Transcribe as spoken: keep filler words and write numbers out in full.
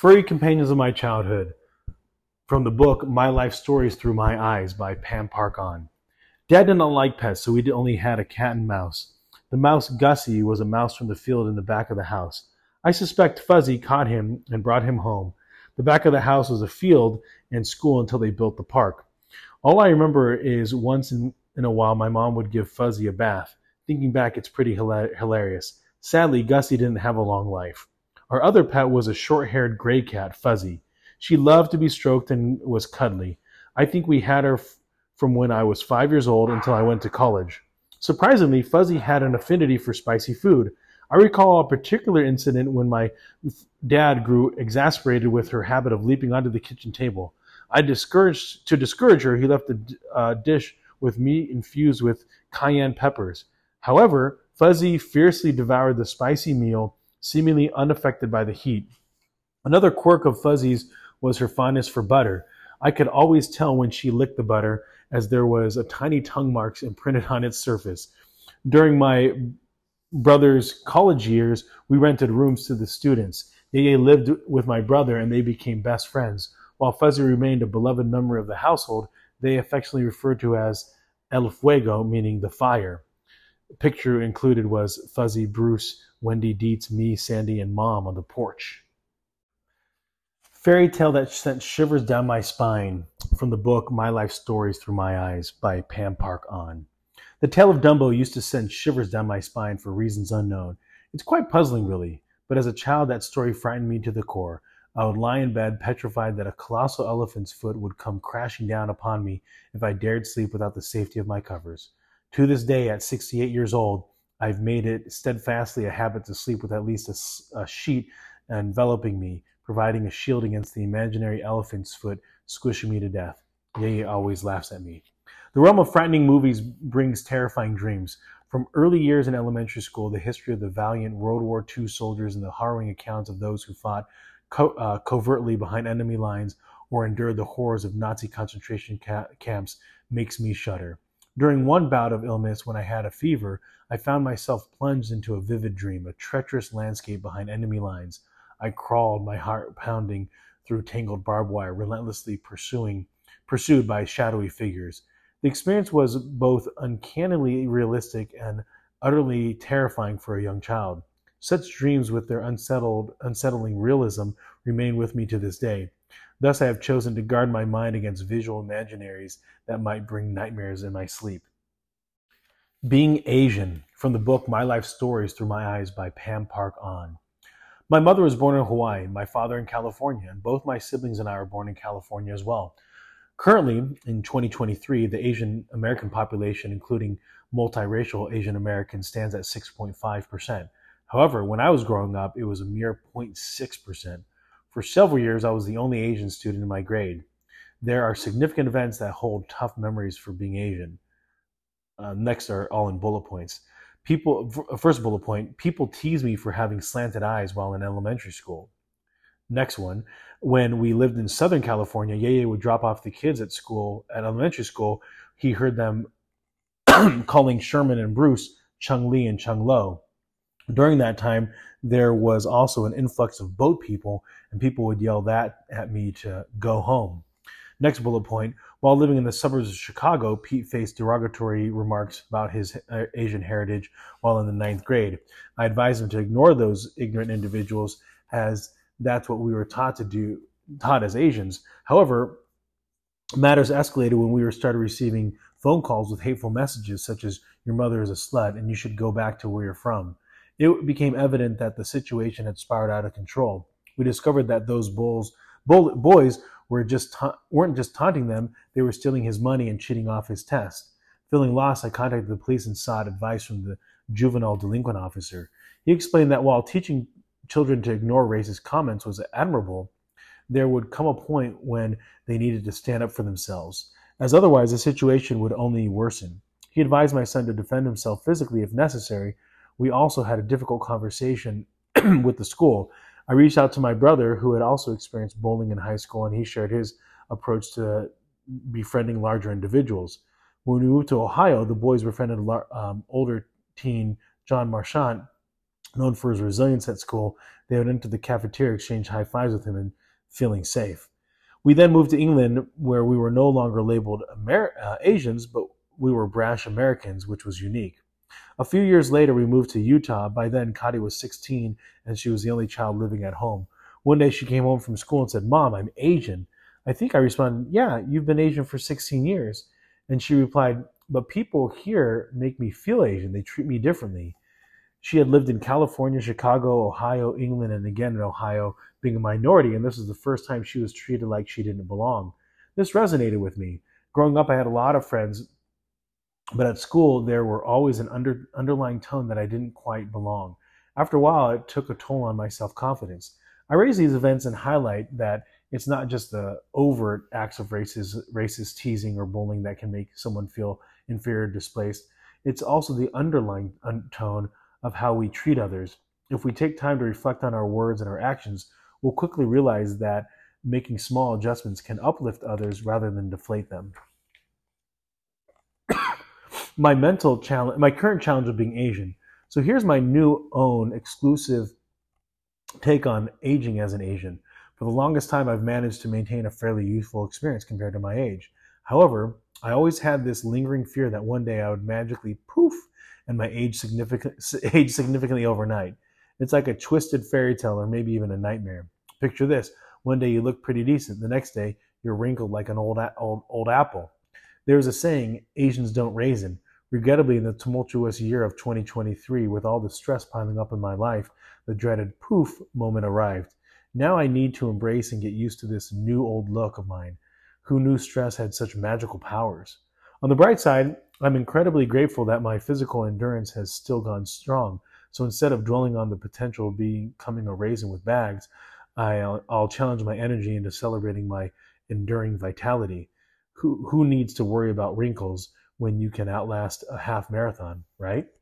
Furry companions of my childhood, from the book My Life Stories Through My Eyes by Pam Park-On. Dad did not like pets, so we only had a cat and mouse. The mouse Gussie was a mouse from the field in the back of the house. I suspect Fuzzy caught him and brought him home. The back of the house was a field and school until they built the park. All I remember is once in, in a while my mom would give Fuzzy a bath. Thinking back, it's pretty hilarious. Sadly, Gussie didn't have a long life. Our other pet was a short-haired gray cat, Fuzzy. She loved to be stroked and was cuddly. I think we had her f- from when I was five years old until I went to college. Surprisingly, Fuzzy had an affinity for spicy food. I recall a particular incident when my dad grew exasperated with her habit of leaping onto the kitchen table. I discouraged to discourage her, he left a uh, dish with meat infused with cayenne peppers. However, Fuzzy fiercely devoured the spicy meal, seemingly unaffected by the heat. Another quirk of Fuzzy's was her fondness for butter. I could always tell when she licked the butter, as there was a tiny tongue marks imprinted on its surface. During my brother's college years, we rented rooms to the students. Yeye lived with my brother and they became best friends. While Fuzzy remained a beloved member of the household, they affectionately referred to as El Fuego, meaning the fire. The picture included was Fuzzy, Bruce, Wendy, Dietz, me, Sandy, and Mom on the porch. Fairy tale that sent shivers down my spine, from the book My Life Stories Through My Eyes by Pam Park-On. The tale of Dumbo used to send shivers down my spine for reasons unknown. It's quite puzzling, really, but as a child that story frightened me to the core. I would lie in bed petrified that a colossal elephant's foot would come crashing down upon me if I dared sleep without the safety of my covers. To this day, at sixty-eight years old, I've made it steadfastly a habit to sleep with at least a, a sheet enveloping me, providing a shield against the imaginary elephant's foot squishing me to death. Yeye always laughs at me. The realm of frightening movies brings terrifying dreams. From early years in elementary school, the history of the valiant World War Two soldiers and the harrowing accounts of those who fought co- uh, covertly behind enemy lines or endured the horrors of Nazi concentration ca- camps makes me shudder. During one bout of illness, when I had a fever, I found myself plunged into a vivid dream, a treacherous landscape behind enemy lines. I crawled, my heart pounding through tangled barbed wire, relentlessly pursuing, pursued by shadowy figures. The experience was both uncannily realistic and utterly terrifying for a young child. Such dreams with their unsettled, unsettling realism remain with me to this day. Thus, I have chosen to guard my mind against visual imaginaries that might bring nightmares in my sleep. Being Asian, from the book My Life Stories Through My Eyes by Pam Park-On. My mother was born in Hawaii, my father in California, and both my siblings and I were born in California as well. Currently, in twenty twenty-three, the Asian American population, including multiracial Asian Americans, stands at six point five percent. However, when I was growing up, it was a mere zero point six percent. For several years, I was the only Asian student in my grade. There are significant events that hold tough memories for being Asian. Uh, next are all in bullet points. People, first bullet point, people tease me for having slanted eyes while in elementary school. Next one, when we lived in Southern California, Yeye would drop off the kids at school, at elementary school. He heard them calling Sherman and Bruce Chung Lee and Chung Lo. During that time, there was also an influx of boat people, and people would yell that at me to go home. Next bullet point, while living in the suburbs of Chicago, Pete faced derogatory remarks about his Asian heritage while in the ninth grade. I advised him to ignore those ignorant individuals, as that's what we were taught to do, taught as Asians. However, matters escalated when we were started receiving phone calls with hateful messages such as, "Your mother is a slut and you should go back to where you're from." It became evident that the situation had spiraled out of control. We discovered that those bulls, bull, boys were just ta- weren't just taunting them, they were stealing his money and cheating off his test. Feeling lost, I contacted the police and sought advice from the juvenile delinquent officer. He explained that while teaching children to ignore racist comments was admirable, there would come a point when they needed to stand up for themselves, as otherwise the situation would only worsen. He advised my son to defend himself physically if necessary. We also had a difficult conversation with the school. I reached out to my brother, who had also experienced bullying in high school, and he shared his approach to befriending larger individuals. When we moved to Ohio, the boys befriended um, older teen John Marchant, Known for his resilience at school, they would enter the cafeteria, exchange high fives with him, and feeling safe. We then moved to England, where we were no longer labeled Amer- uh, Asians, but we were brash Americans, which was unique. A few years later, we moved to Utah. By then, Kadi was sixteen, and she was the only child living at home. One day, she came home from school and said, "Mom, I'm Asian." I think I responded, "Yeah, you've been Asian for sixteen years." And she replied, "But people here make me feel Asian. They treat me differently." She had lived in California, Chicago, Ohio, England, and again in Ohio, being a minority, and this was the first time she was treated like she didn't belong. This resonated with me. Growing up, I had a lot of friends, but at school, there were always an under, underlying tone that I didn't quite belong. After a while, it took a toll on my self confidence. I raise these events and highlight that it's not just the overt acts of racist, racist teasing or bullying that can make someone feel inferior or displaced. It's also the underlying tone of how we treat others. If we take time to reflect on our words and our actions, we'll quickly realize that making small adjustments can uplift others rather than deflate them. My mental challenge, my current challenge of being Asian. So here's my new own exclusive take on aging as an Asian. For the longest time, I've managed to maintain a fairly youthful experience compared to my age. However, I always had this lingering fear that one day I would magically poof and my age significant age significantly overnight. It's like a twisted fairy tale or maybe even a nightmare. Picture this: one day you look pretty decent, the next day you're wrinkled like an old old, old apple. There's a saying, Asians don't raisin. Regrettably, in the tumultuous year of twenty twenty-three, with all the stress piling up in my life, the dreaded poof moment arrived. Now I need to embrace and get used to this new old look of mine. Who knew stress had such magical powers? On the bright side, I'm incredibly grateful that my physical endurance has still gone strong. So instead of dwelling on the potential of becoming a raisin with bags, I'll, I'll challenge my energy into celebrating my enduring vitality. Who, who needs to worry about wrinkles when you can outlast a half marathon, right?